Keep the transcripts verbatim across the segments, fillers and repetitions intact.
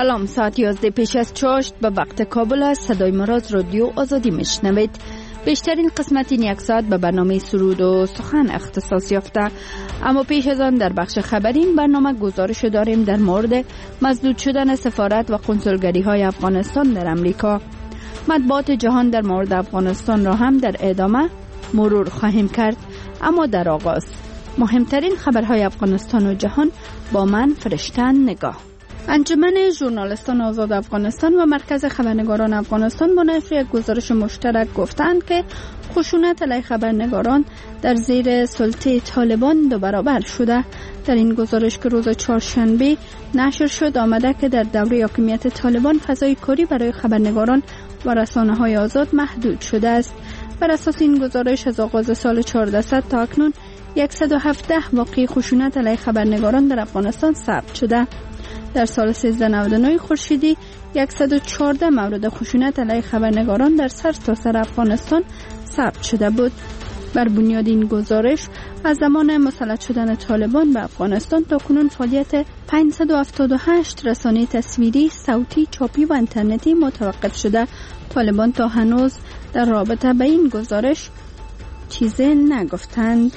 سلام، ساعت یازده پیش از چاشت به وقت کابل است. صدای مراز رادیو آزادی میشنوید. بیشترین قسمت این یک ساعت به برنامه سرود و سخن اختصاص یافته، اما پیش از آن در بخش خبری این برنامه گزارش داریم در مورد مسدود شدن سفارت و کنسولگری های افغانستان در امریکا. مطبوعات جهان در مورد افغانستان را هم در ادامه مرور خواهیم کرد، اما در آغاز مهمترین خبرهای افغانستان و جهان با من فرشته نگاه. انجمن ژورنالیستان آزاد افغانستان و مرکز خبرنگاران افغانستان با نشر یک گزارش مشترک گفتند که خشونت علیه خبرنگاران در زیر سلطه طالبان دو برابر شده. در این گزارش که روز چهارشنبه نشر شد آمده که در دوره حاکمیت طالبان فضای کاری برای خبرنگاران و رسانه‌های آزاد محدود شده است. بر اساس این گزارش از آغاز سال چهارده صد تا اکنون صد و هفده واقعه خشونت علیه خبرنگاران در افغانستان ثبت شده. در سال سیزده نود و نه خورشیدی صد و چهارده مورد خشونت علیه خبرنگاران در سرتاسر افغانستان ثبت شده بود. بر بنیاد این گزارش از زمان مسلط شدن طالبان به افغانستان تا کنون فعالیت پانصد و هفتاد و هشت رسانه تصویری، صوتی، چاپی و اینترنتی متوقف شده. طالبان تا هنوز در رابطه با این گزارش چیزی نگفتند.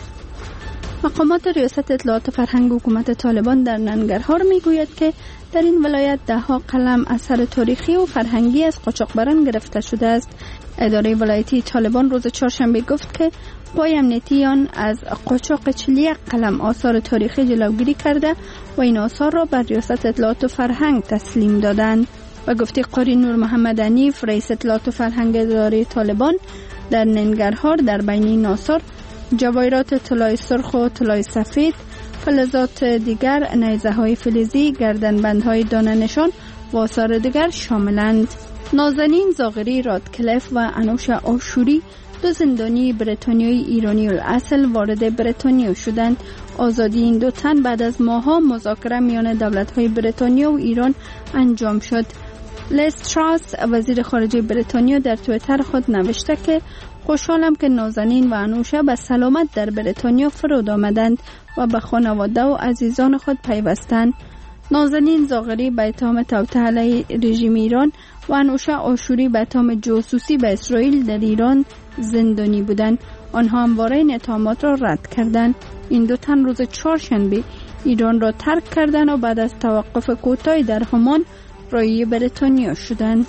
مقامات ریاست اطلاعات فرهنگ حکومت طالبان در ننگرهار میگوید که در این ولایت ده ها قلم اثر تاریخی و فرهنگی از قاچاقبران گرفته شده است. اداره ولایتی طالبان روز چهارشنبه گفت که قوای امنیتی آن از قاچاق چهل و یک قلم آثار تاریخی جلوگیری کرده و این آثار را بر ریاست اطلاعات و فرهنگ تسلیم دادند. و گفته قاری نور محمد انیف، رئیس اطلاعات و فرهنگ اداره طالبان در ننگرهار، در بین این آثار جواهرات طلای سرخ و طلای سفید، فلزات دیگر، نیزه های فلزی، گردنبندهای دانه نشان و آثار دیگر شاملند. نازنین زاغری رادکلف و انوش آشوری، دو زندانی بریتانیایی ایرانی الاصل، وارد بریتانیا شدند. آزادی این دو تن بعد از ماه‌ها مذاکره میان دولت‌های بریتانیا و ایران انجام شد. لیز تراس، وزیر خارجه بریتانیا، در توییتر خود نوشته که خوشحالم که نازنین و انوشه به سلامت در بریتانیا فرود آمدند و به خانواده و عزیزان خود پیوستند. نازنین زاغری به اتهام توطئه علیه رژیم ایران و انوشه آشوری به اتهام جاسوسی به اسرائیل در ایران زندانی بودند. آنها همواره این اتهامات را رد کردند. این دو تن روز چهارشنبه ایران را ترک کردند و بعد از توقف کوتاهی در همان رایی بریتانیا شدند.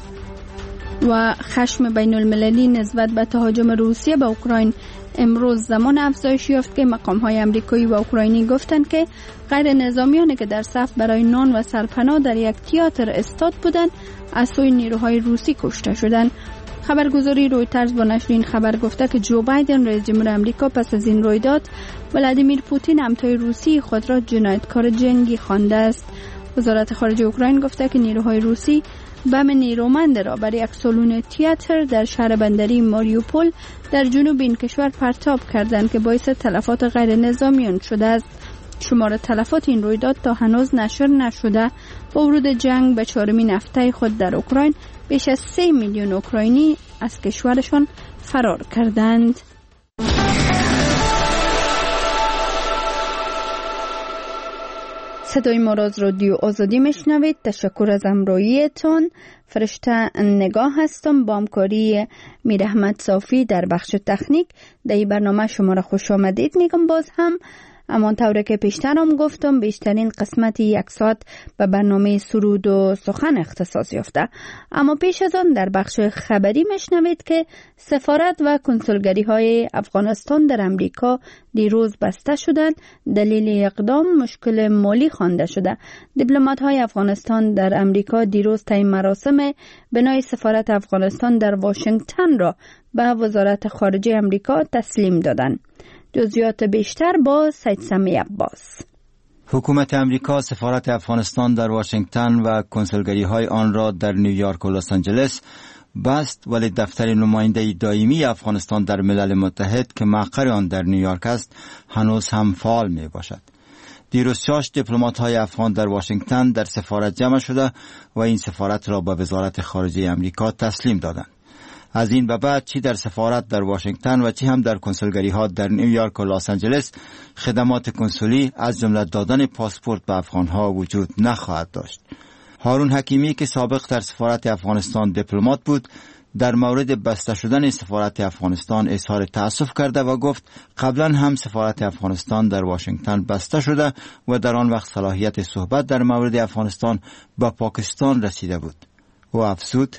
و خشم بین المللی نسبت به تهاجم روسیه به اوکراین امروز زمان افزایش یافت که مقام‌های آمریکایی و اوکراینی گفتند که غیر نظامیانی که در صف برای نان و سرپناه در یک تئاتر استاد بودند از سوی نیروهای روسی کشته شدند. خبرگزاری رویترز با نشر این خبر گفته که جو بایدن رئیس جمهور آمریکا پس از این رویداد ولادیمیر پوتین همتای روسی خود را جنایتکار جنگی خوانده است. وزارت خارجه اوکراین گفته که نیروهای روسی بم نیرومند را بر یک سالن تئاتر در شهر بندری ماریوپول در جنوب این کشور پرتاب کردند که باعث تلفات غیر نظامیان شده است. شمار تلفات این رویداد تا هنوز نشر نشده. با ورود جنگ به چهارمین هفته خود در اوکراین بیش از سه میلیون اوکراینی از کشورشان فرار کردند. صدای مراز رادیو آزادی میشنوید. تشکر از همراهیتون. فرشته نگاه هستم با همکاری میر احمد صافی در بخش تکنیک. در این برنامه شما را خوش آمدید میگم. باز هم امان طوره که پیشتر هم گفتم بیشترین قسمت یک ساعت به برنامه سرود و سخن اختصاص یافته، اما پیش از آن در بخش خبری میشنوید که سفارت و کنسولگری های افغانستان در امریکا دیروز بسته شدند. دلیل اقدام مشکل مالی خوانده شده. دیپلمات های افغانستان در امریکا دیروز طی مراسم بنای سفارت افغانستان در واشنگتن را به وزارت خارجه امریکا تسلیم دادند. جزئیات بیشتر با سید سمی عباس. حکومت امریکا سفارت افغانستان در واشنگتن و کنسولگری های آن را در نیویورک و لس آنجلس بست، ولی دفتر نماینده دائمی افغانستان در ملل متحد که مقر آن در نیویورک است هنوز هم فعال می باشد. دیروز شش دیپلمات های افغان در واشنگتن در سفارت جمع شده و این سفارت را به وزارت خارجه امریکا تسلیم دادند. از این به بعد چی در سفارت در واشنگتن و چی هم در کنسولگری ها در نیویورک و لس آنجلس خدمات کنسولی از جمله دادن پاسپورت به افغان ها وجود نخواهد داشت. هارون حکیمی که سابق در سفارت افغانستان دیپلمات بود، در مورد بسته شدن سفارت افغانستان اظهار تأسف کرده و گفت قبلا هم سفارت افغانستان در واشنگتن بسته شده و در آن وقت صلاحیت صحبت در مورد افغانستان به پاکستان رسیده بود. و افزود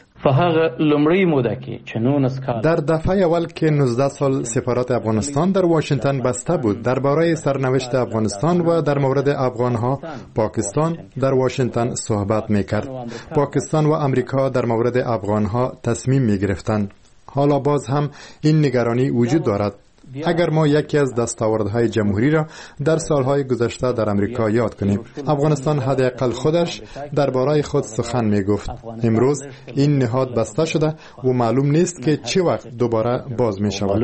در دفعه اول که نوزده سال سفارت افغانستان در واشنگتن بسته بود، درباره سرنوشت افغانستان و در مورد افغانها پاکستان در واشنگتن صحبت میکرد. پاکستان و امریکا در مورد افغانها تصمیم میگرفتند. حالا باز هم این نگرانی وجود دارد. اگر ما یکی از دستاوردهای جمهوری را در سالهای گذشته در امریکا یاد کنیم، افغانستان حداقل خودش درباره خود سخن می گفت. امروز این نهاد بسته شده و معلوم نیست که چه وقت دوباره باز می شود.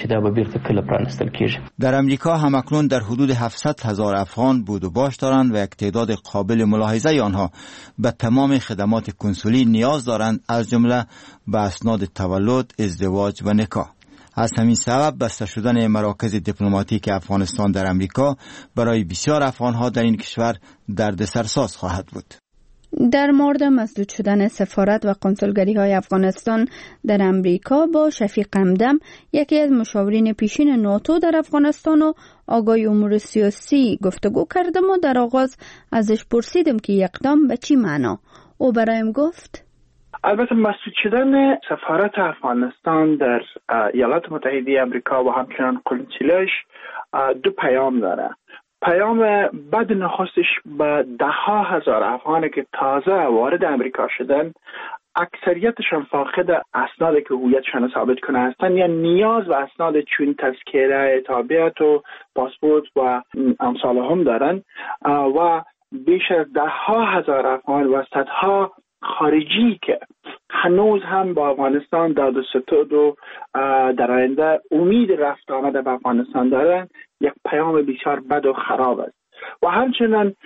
در امریکا همکنون در حدود هفتصد هزار افغان بود و باش دارند و یک تعداد قابل ملاحظه آنها به تمام خدمات کنسولی نیاز دارند، از جمله به اسناد تولد، ازدواج و نکاح. از همین سبب بسته شدن مراکز دیپلماتیک افغانستان در امریکا برای بسیار افغانها در این کشور دردسرساز خواهد بود. در مورد مسدود شدن سفارت و کنسولگری های افغانستان در امریکا با شفیق همدم، یکی از مشاورین پیشین ناتو در افغانستان و آگاه امور سیاسی گفتگو کردم و در آغاز ازش پرسیدم که اقدام به چی معنا. او برایم گفت البته مسدود شدن سفارت افغانستان در ایالات متحده آمریکا و همچنان قنسولش دو پیام داره. پیام بد نخستش به ده ها هزار افغانی که تازه وارد امریکا شدن، اکثریتشان فاقد اسنادی که هویتشان ثابت کنه هستند یا نیاز به اسناد چون تذکره تابعیت و پاسپورت و امثال هم دارن و بیش از ده ها هزار افغان و صدها خارجی که هنوز هم با افغانستان داد و ستد و در آینده امید رفت آمده به افغانستان دارن، یک پیام بسیار بد و خراب است. و همچنان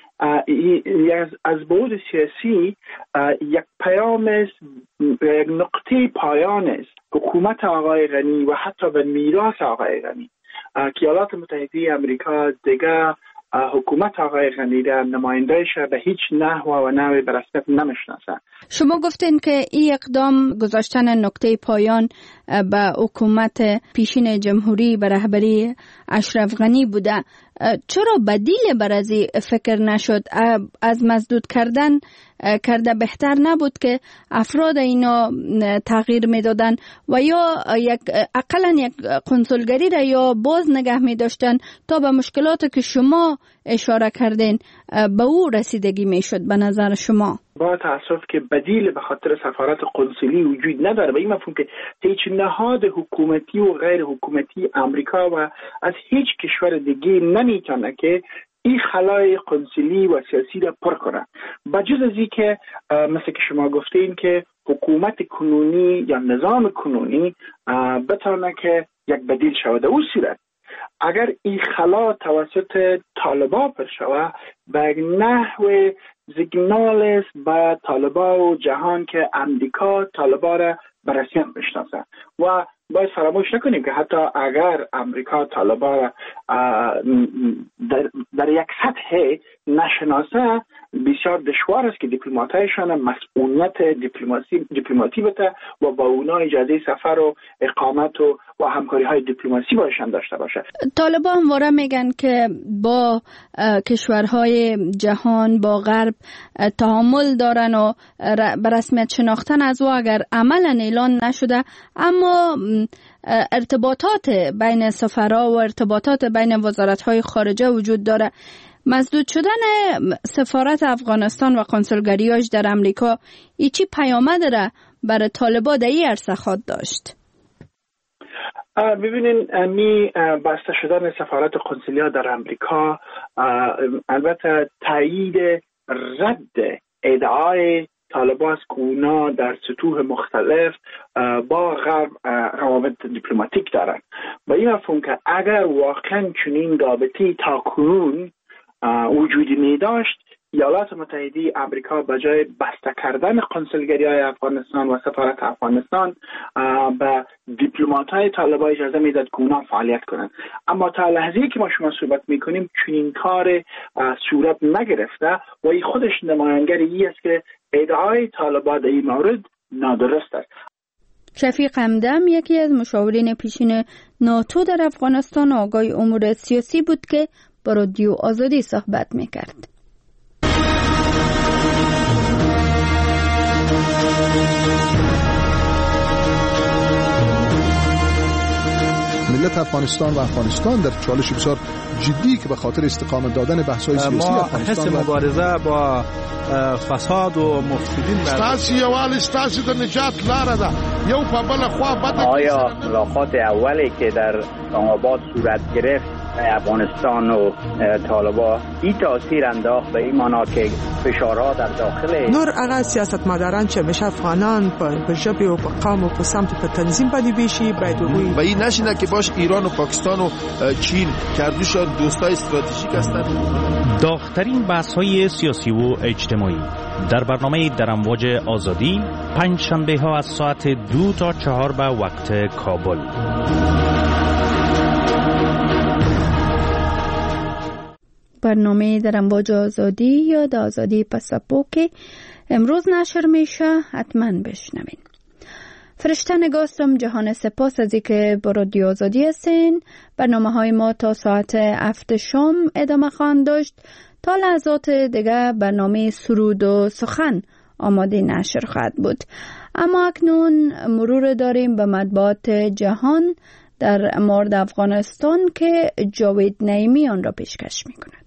از بعد سیاسی یک پیام است، یک نقطه پایان است حکومت آقای غنی و حتی به میراث آقای غنی که ایالات متحده آمریکا دیگر حکومت آقای غنی را نمایندهش به هیچ نحو و نوعی به رسمیت نمیشناسه. شما گفتین که این اقدام گذاشتن نقطه پایان به حکومت پیشین جمهوری به رهبری اشرف غنی بوده. چرا بدیل بر از فکر نشد؟ از مسدود کردن کرده بهتر نبود که افراد اینا تغییر میدادن و یا یک اقلا یک کنسولگری را یا باز نگه می داشتن تا به مشکلات که شما اشاره کردین به او رسیدگی می شد به نظر شما؟ با تاسف که بدیل به خاطر سفارت قنسولی وجود نداره. به این مفهوم که هیچ نهاد حکومتی و غیر حکومتی امریکا و از هیچ کشور دیگه نمیتونه که این خلای قنسولی و سیاسی را پر کنه، بجز از این که مثل که شما گفتین که حکومت کنونی یا نظام کنونی بتونه که یک بدیل شود. او صورت اگر این خلا توسط طالبا پر شود به یک نحو سیگنال است به طالبا و جهان که امریکا طالبا را به رسمیت میشناسه و باید فراموش نکنیم که حتی اگر امریکا طالبا را در, در یک سطح نشناسه، بسیار دشوار است که دیپلماتایشان مسئولیت دیپلماسی دیپلماتی بده و با اونا اجازه سفر و اقامت و و همکاری های دیپلماسی باشن داشته باشه. طالبان همواره میگن که با کشورهای جهان با غرب تعامل دارن و به رسمیت شناختن از او اگر عملا اعلان نشده، اما ارتباطات بین سفرا و ارتباطات بین وزارت‌های خارجه وجود داره. مسدود شدن سفارت افغانستان و کنسولگریاش در امریکا ای چی پیامد داره برای طالبا در این عرصه خواهد داشت؟ ببینین می بسته شدن سفارت قنسولیا در امریکا البته تایید رد ادعای طالبان است که اونا در سطوح مختلف با غرب روابط دیپلماتیک دارند. با این مفهوم که اگر واقعا چنین رابطه‌ای تاکنون وجودی می داشت، ایالات متحده آمریکا به جای بسته کردن قنسولگری‌های افغانستان و سفارت افغانستان به دیپلمات‌های طالبان اجازه میداد که اونا فعالیت کنند. اما تا لحظه‌ای که ما شما صحبت میکنیم چنین کار صورت نگرفته و این خودش نمایانگر این است که ادعای طالبان در این مورد نادرست است. شفیق همدم یکی از مشاورین پیشین ناتو در افغانستان آگاه امور سیاسی بود که با رادیو آزادی صحبت میکرد. ملت افغانستان و افغانستان در چالش بسیار جدی که به خاطر استقامت دادن بحث‌های سیاسی افغانستان ما مبارزه با فساد و مفسدین ستاسو یوال ستاسو د نجات لاره ده یو په بل خوا بده. آیا ملاقات اولی که در اسلام آباد صورت گرفت افغانستان و طالبان این تاثیر انداخت به این معنا که فشارها در داخل نور هغه سیاستمداران چې همیشه افغانان په ژبه او په قوم او په سمت په تنظیم باندې بشي باید وګوري و این نشینه که باش ایران و پاکستان و چین کردوشان دوستای استراتژیک هستند. داغ‌ترین بحث‌های سیاسی و اجتماعی در برنامه در امواج آزادی پنج شنبه ها از ساعت دو تا چهار به وقت کابل. برنامه در امواج آزادی یا در آزادی پسپو که امروز نشر میشه حتما بشنوین. فرشته نگاستم جهان سپاس از اینکه با رادیو آزادی هستین. برنامه های ما تا ساعت هفت شام ادامه خواهند داشت. تا لحظات دیگه برنامه سرود و سخن آماده نشر خواهد بود. اما اکنون مرور داریم به مطبوعات جهان در مورد افغانستان که جاوید نعیمی آن را پیشکش می کند.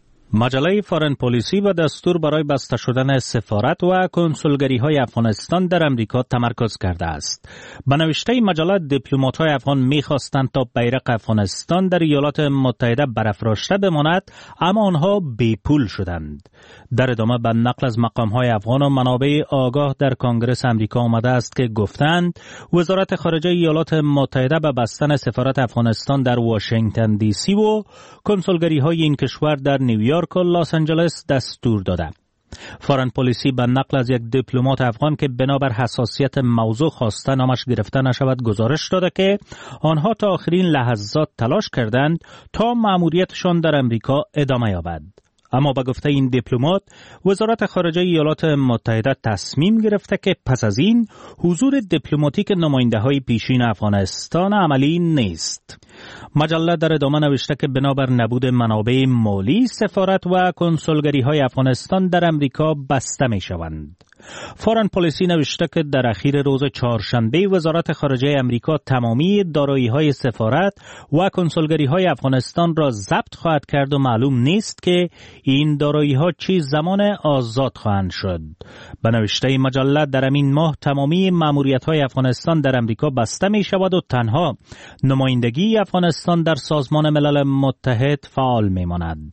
مجله فارن پالیسی و دستور برای بسته شدن سفارت و کنسولگری های افغانستان در امریکا تمرکز کرده است. به نوشته مجله دیپلمات های افغان می خواستند تا بیرق افغانستان در ایالات متحده برافراشته بماند، اما آنها بی پول شدند. در ادامه به نقل از مقام های افغان و منابع آگاه در کنگره امریکا آمده است که گفتند وزارت خارجه ایالات متحده به بستن سفارت افغانستان در واشنگتن دی سی و کنسولگری های این کشور در نیویورک و لس آنجلس دستور داده. فارن پالیسی به نقل از یک دیپلمات افغان که بنابر حساسیت موضوع خواسته نامش گرفته نشود گزارش داده که آنها تا آخرین لحظات تلاش کردند تا مأموریتشان در امریکا ادامه یابد. اما به گفته این دیپلمات وزارت خارجه ایالات متحده تصمیم گرفته که پس از این حضور دیپلماتیک نماینده های پیشین افغانستان عملی نیست. مجله در ادامه نوشته که بنابر نبود منابع مالی سفارت و کنسولگری های افغانستان در امریکا بسته می شوند. فارن پالیسی نوشته که در اخیر روز چهارشنبه وزارت خارجه امریکا تمامی دارایی های سفارت و کنسولگری های افغانستان را ضبط خواهد کرد و معلوم نیست که این دارایی ها چه زمان آزاد خواهند شد. به نوشته مجله در همین ماه تمامی مأموریت های افغانستان در امریکا بسته می شود و تنها نمایندگی افغانستان در سازمان ملل متحد فعال می ماند.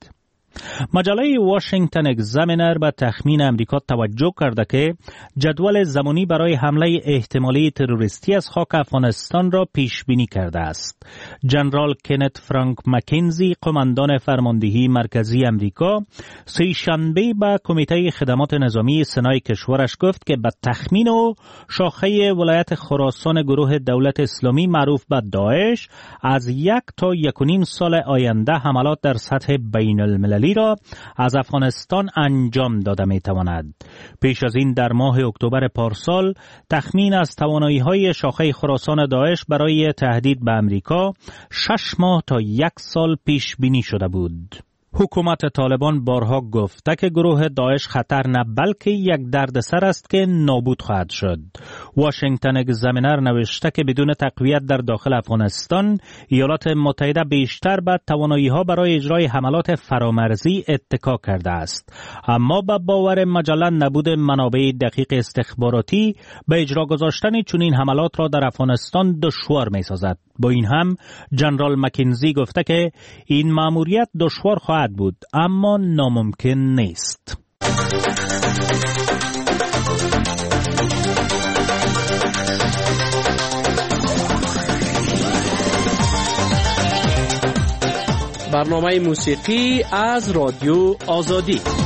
مجله واشنگتن اگزامینر به تخمین امریکا توجه کرده که جدول زمانی برای حمله احتمالی تروریستی از خاک افغانستان را پیش بینی کرده است. جنرال کنت فرانک مکنزی قماندان فرماندهی مرکزی امریکا سه شنبه به کمیته خدمات نظامی سنای کشورش گفت که به تخمین او شاخه ولایت خراسان گروه دولت اسلامی معروف به داعش از یک تا یک و نیم سال آینده حملات در سطح بین المللی را از افغانستان انجام داده می تواند. پیش از این در ماه اکتبر پارسال تخمین از توانایی‌های شاخه خراسان داعش برای تهدید به امریکا شش ماه تا یک سال پیش بینی شده بود. حکومت طالبان بارها گفته که گروه داعش خطر نه بلکه یک دردسر است که نابود خواهد شد. واشنگتن اگزامینر نوشته که بدون تقویت در داخل افغانستان ایالات متحده بیشتر به توانایی‌ها برای اجرای حملات فرامرزی اتکا کرده است. اما به باور مجله نبود منابع دقیق استخباراتی به اجرا گذاشتن چنین حملات را در افغانستان دشوار می‌سازد. با این هم جنرال مکنزی گفته که این مأموریت دشوار خواهد بود اما ناممکن نیست. برنامه موسیقی از رادیو آزادی.